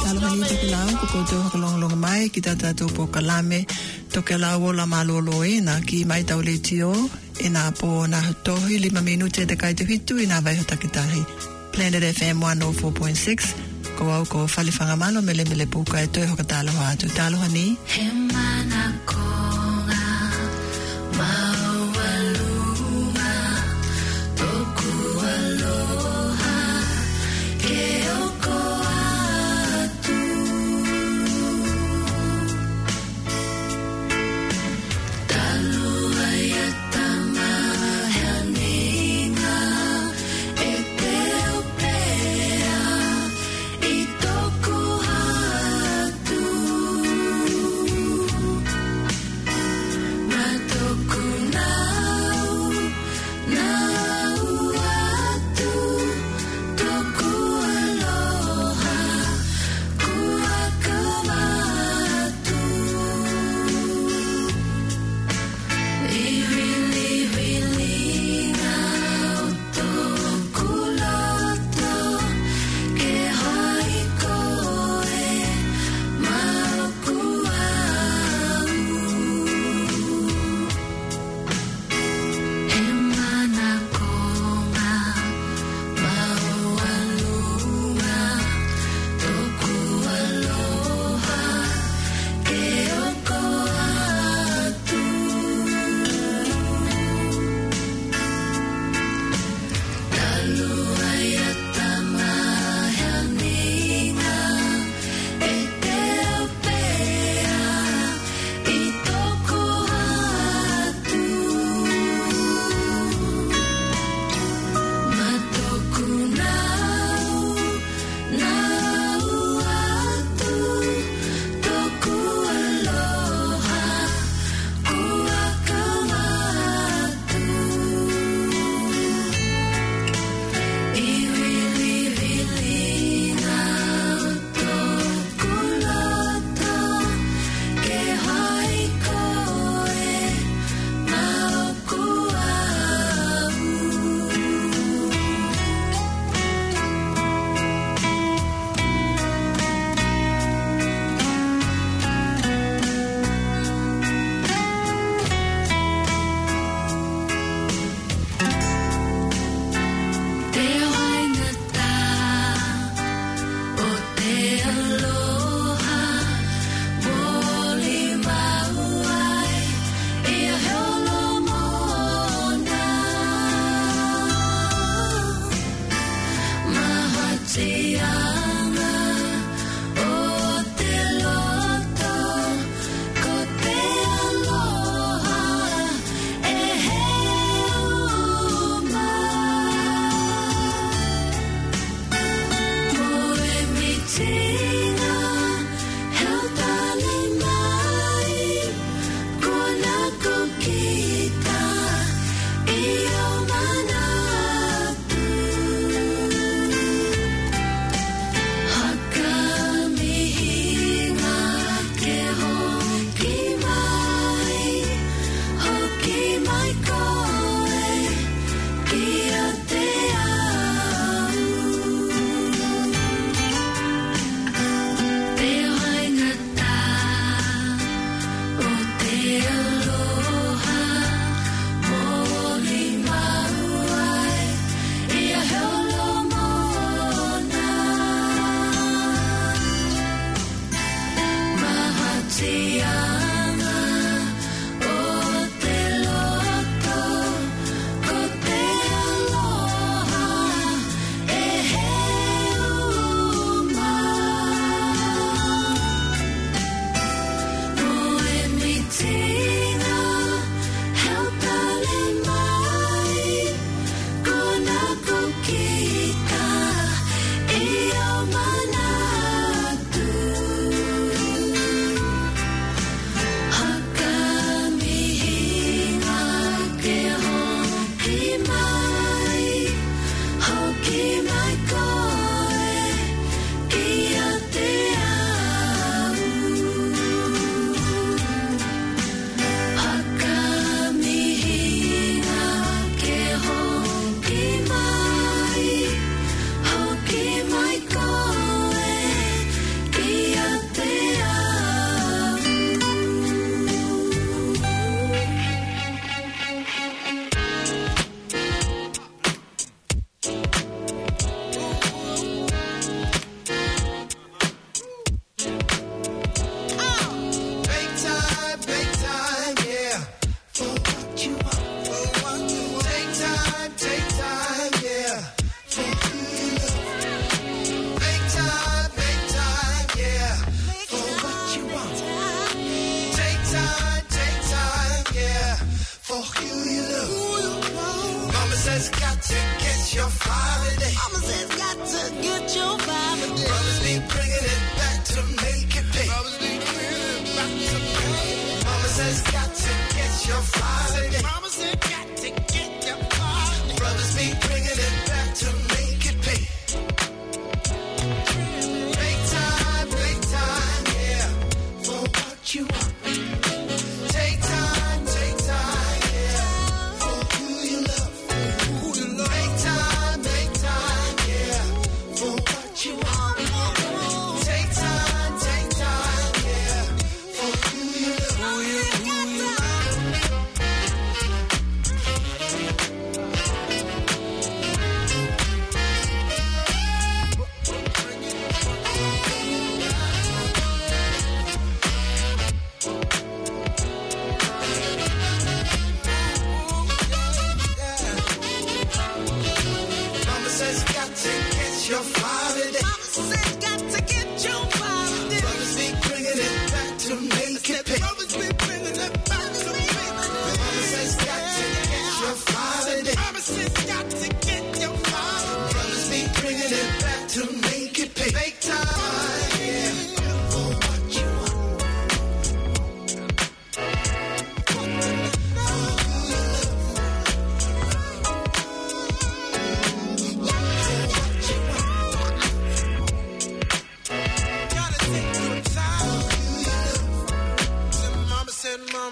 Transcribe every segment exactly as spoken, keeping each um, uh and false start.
talo hani te lao ko ko te long long mai ki tata to po kalame to ke la wola malolo ina ki mai tau le tio ina po na to hi lima minute de kai te hitu ina vai hota kitahi Planet F M one oh four point six ko au ko fali fanga malo mele mele puka e to ho katalo ha tu talo hani hemana konga ma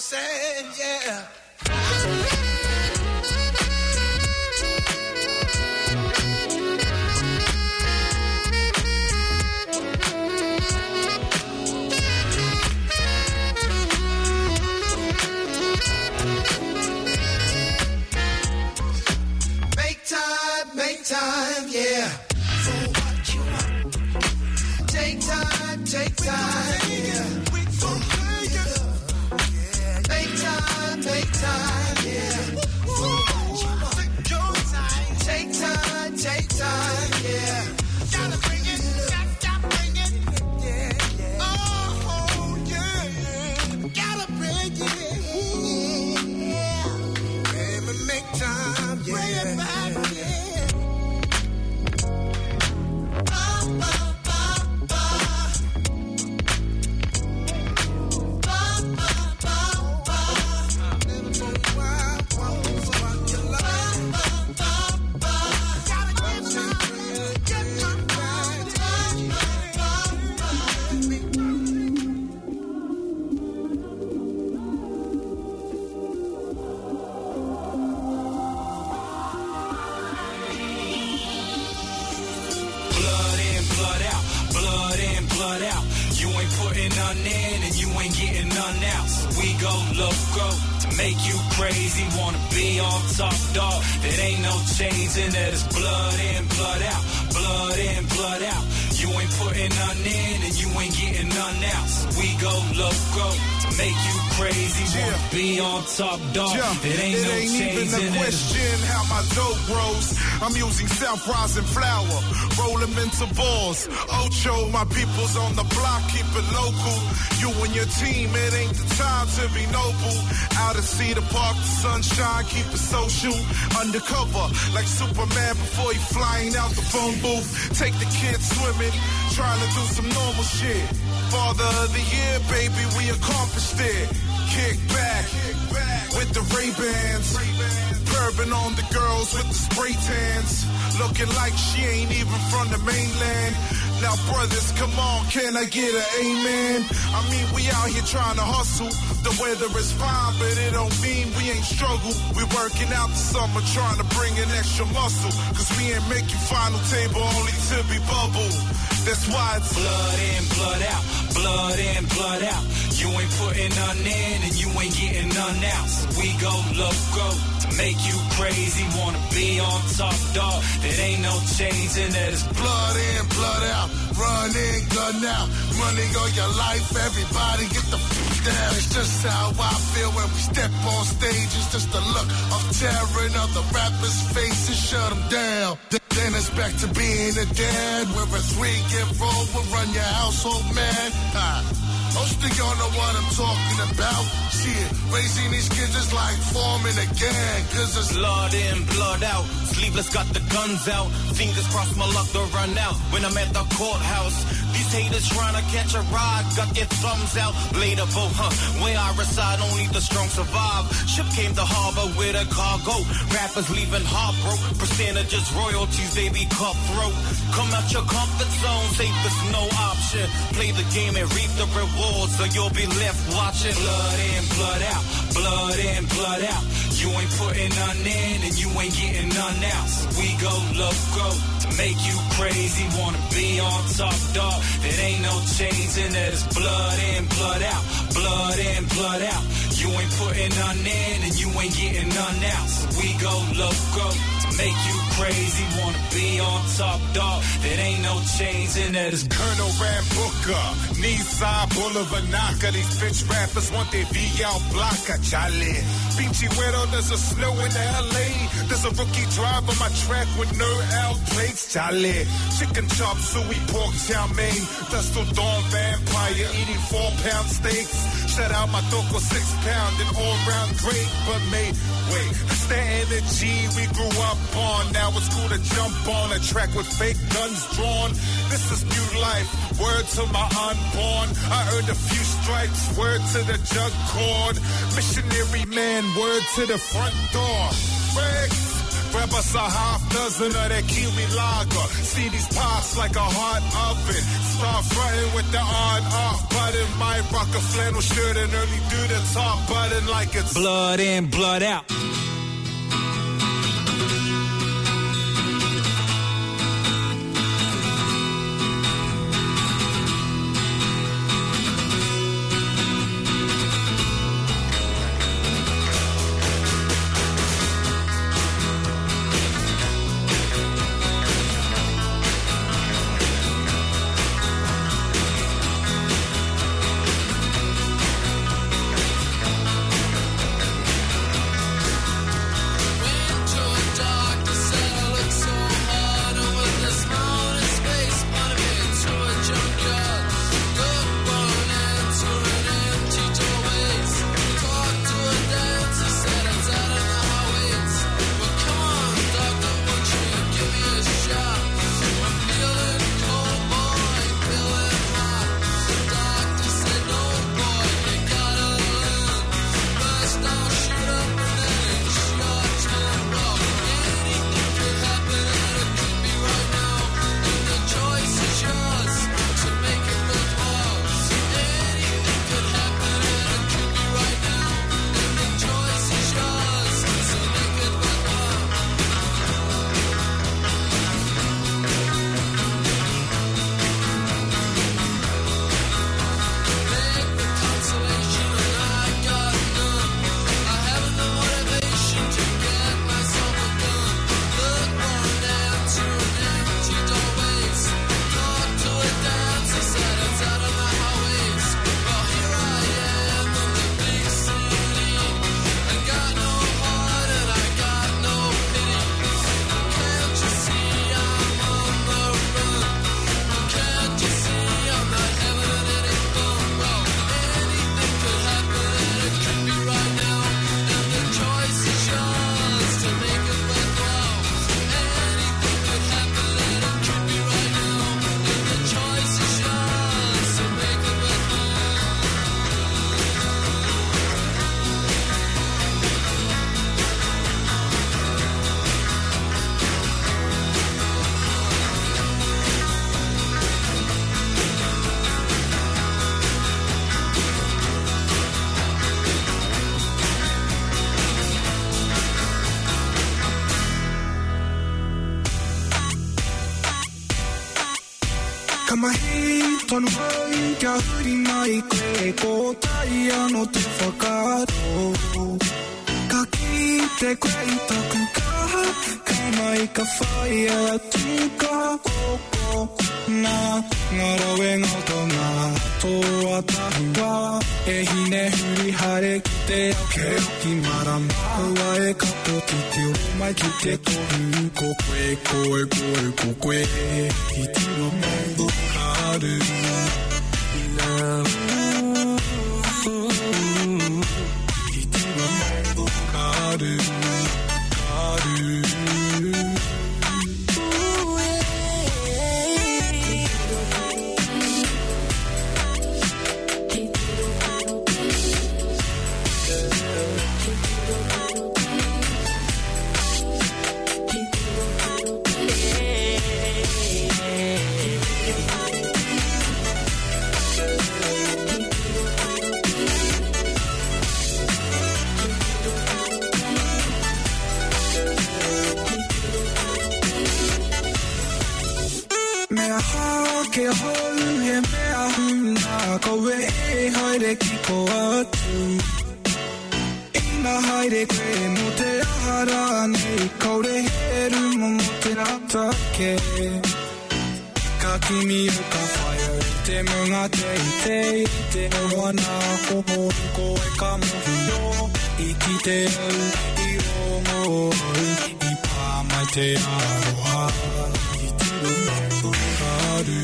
saying, yeah. Time, yeah. For what you want. Take time, take time, yeah. For what you want. Take time, take time, yeah. For what you want. Take time, take time, yeah. Gotta bring it, gotta bring it, yeah, yeah. Oh, yeah, yeah. Gotta bring it, yeah. Baby, make time, yeah. Bring it back, yeah. Make you crazy, wanna be on top, dog. There ain't no changing that. It's blood in, blood out, blood in, blood out. You ain't putting none in and you ain't getting none out. So we go loco to make you crazy, wanna yeah. be on top, dog. Yeah. There ain't it no ain't changing even a question how my dope grows. I'm using self-rising flour, roll them into balls. Ocho, my people's on the block, keep it local. You and your team, it ain't the time to be noble. Out of Cedar Park, the sunshine, keep it social. Undercover, like Superman before he flying out the phone booth. Take the kids swimming, trying to do some normal shit. Father of the year, baby, we accomplished it. Kick back, with the Ray-Bans. Bourbon on the girls with the spray tans. Looking like she ain't even from the mainland. Now brothers, come on, can I get an amen? I mean, we out here trying to hustle. The weather is fine, but it don't mean we ain't struggle. We working out the summer, trying to bring in extra muscle. Cause we ain't making final table only to be bubble. That's why it's blood in, blood out, blood in, blood out. You ain't putting none in and you ain't getting none out. So we go loco to make you crazy, wanna be on top, dog. There ain't no changing that. It's blood in, blood out, run in, gun out. Running on your life, everybody get the f*** down. It's just how I feel when we step on stage. It's just the look of terror in other rappers' faces, shut them down. Then it's back to being a dad, where a three-year-old will run your household, man. Ah. Most of y'all know what I'm talking about. Shit, raising these kids is like forming a gang. Cause it's blood in, blood out. Sleeveless got the guns out. Fingers crossed my luck to run out. When I'm at the courthouse, these haters trying to catch a ride. Got their thumbs out. Later vote, huh? Where I reside, only the strong survive. Ship came to harbor with a cargo. Rappers leaving heartbroken. Percentages, royalties, they be cutthroat. Come out your comfort zone. Safe is no option. Play the game and reap the reward. So you'll be left watching. Blood in, blood out, blood in, blood out. You ain't putting none in and you ain't getting none out. So we go loco to make you crazy, wanna be on top, dog. There ain't no changing that. It's blood in, blood out, blood in, blood out. You ain't putting none in and you ain't getting none out. So we go loco to make you crazy, wanna be on top, dog. There ain't no changing that. It's Colonel Rambuka, Nissan Boulevard Naka. These bitch rappers want their V out blocker, chale. Pinchy Güero, there's a snow in L A. There's a rookie drive on my track with no L plates, chale. Chicken chop, suey, pork chow mein. Dustle Dawn vampire, eating four pound steaks. Shut out my Toko six pound and all round great, but mate, wait. It's the energy we grew up on. Now it's cool to jump on a track with fake guns drawn. This is new life. Word to my unborn. I earned a few stripes. Word to the jug cord. Missionary man. Word to the front door. Rex. Grab us a half dozen of that Kiwi lager. See these pots like a hot oven. start fronting with the on off button. Might rock a flannel shirt and only do the top button like it's blood in, blood out. Tonu mai kia huri mai koe ko taia no te whakaaro. Ka kite koe I taku kaha, ka mai ka whai atu ka koko. Nā ngaro e ngauto ngā toa tahua, e hine huri hare ki te au ke ki marama. Ua e kato ti te o mai ki te tohu ko koe koe koe ko koe. I tino mai karu. Ke hau he mea huna koe e haere ki ko atu. Ina haere koe mo te ahara nei kaure heru mo mo te ratake. Ka kimi o ka whaia I te munga te I te I te moana hoho koe ka mohi o. I ki te au I rongo au I pā mai te aroha. I te rongo karu.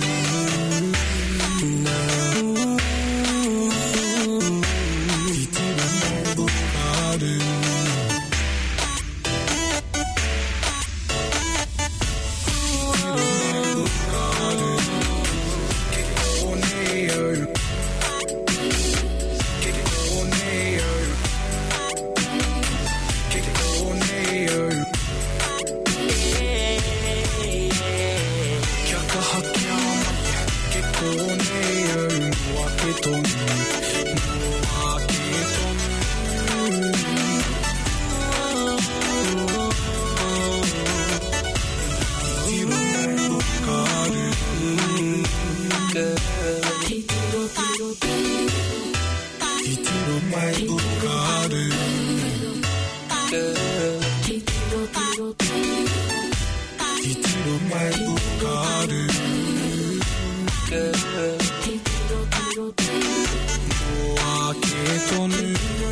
tone mua ke tonu mua ke tonu Titiro mai ukare Titiro mai ukare Moa ke tonu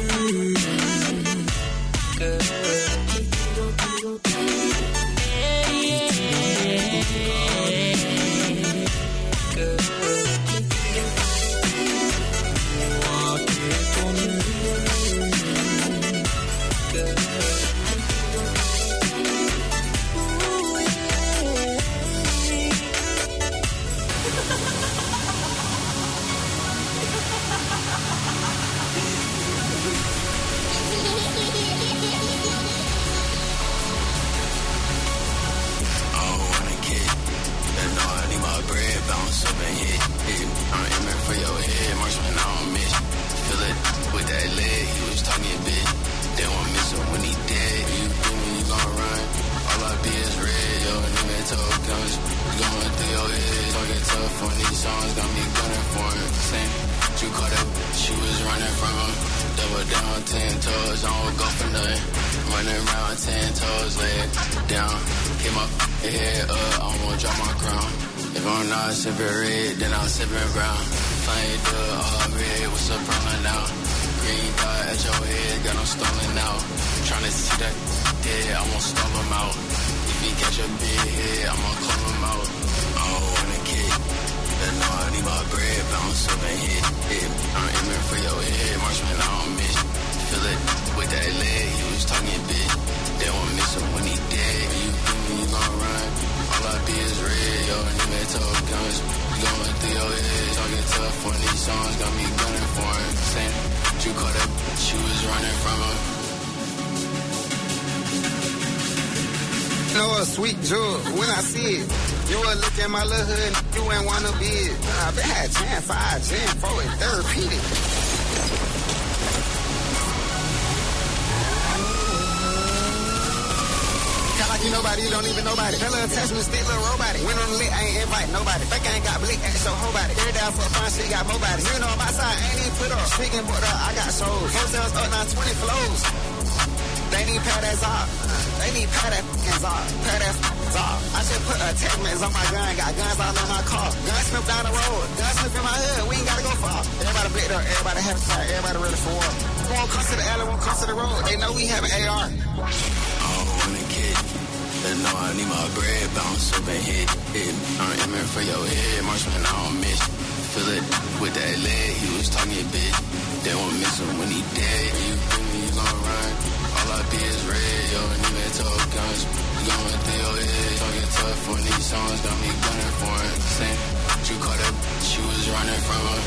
Sweet jug, when I see it, you would look at my little hood, you ain't wanna be it. I been had ten, five, ten, four, it's therapeutic. Kinda like you nobody, you don't even nobody. That little attachment stick, little robot. Went on the lit, I ain't invite nobody. Fake I ain't got blick, ain't so whole body. Every down for a fine shit, got more bodies. You know I'm outside, ain't even put up. Speaking but up, I got shows. Hotels up, now twenty flows. They need pay that Zop. They need pay that f***ing Zop. Pay that f***ing Zop. I just put attachments on my gun. Got guns all on my car. Gunsmith down the road. Gunsmith in my hood. We ain't gotta go far. Everybody blicked up. Everybody having fight. Everybody ready for war. Won't come to the alley. Won't come to the road. They know we have an A R. I don't wanna get. They know I need my bread. Bounce up and hit. hit. I'm aiming for your head. Marksman, I don't miss. Feel it with that leg. He was talking big. They won't miss him when he dead. You think me, you gon' run. All I be is red, yo, and you ain't talk guns. You going through your head, talking tough on these songs, got me gunning for it. Same, you caught up, she was running from her.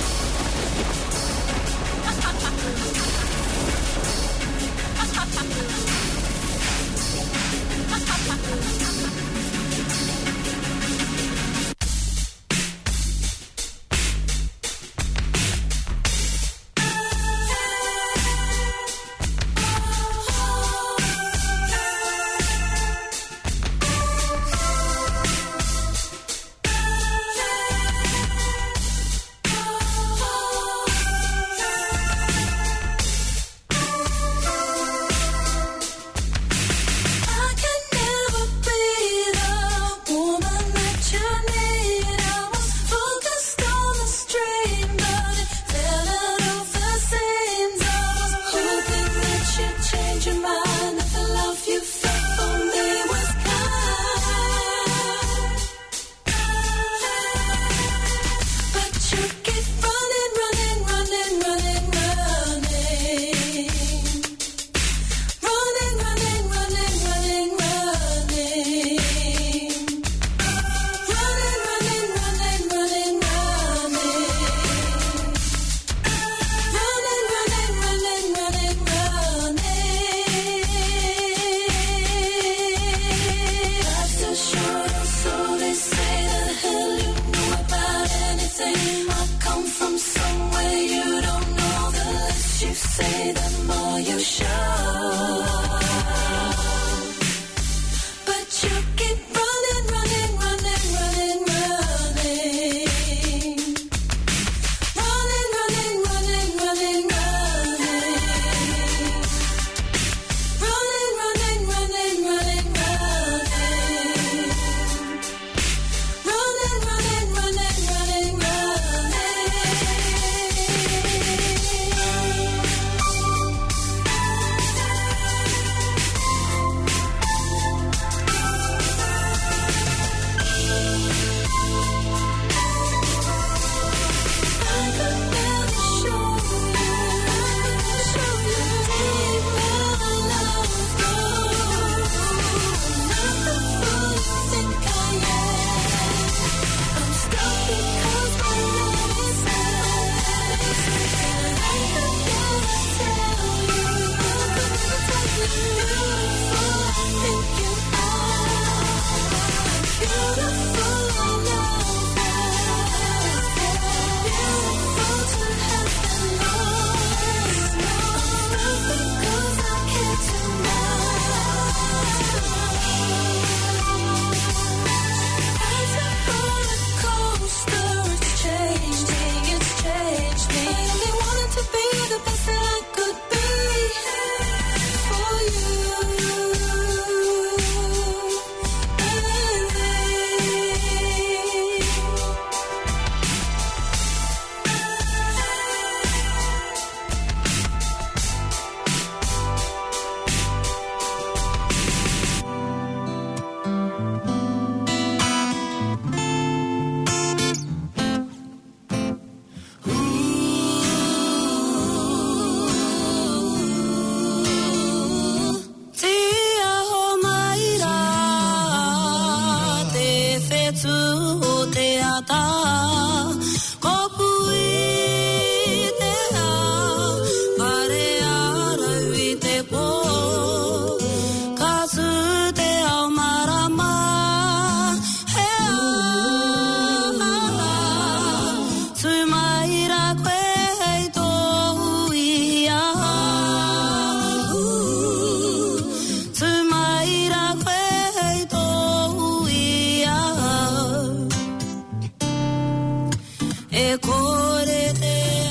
boy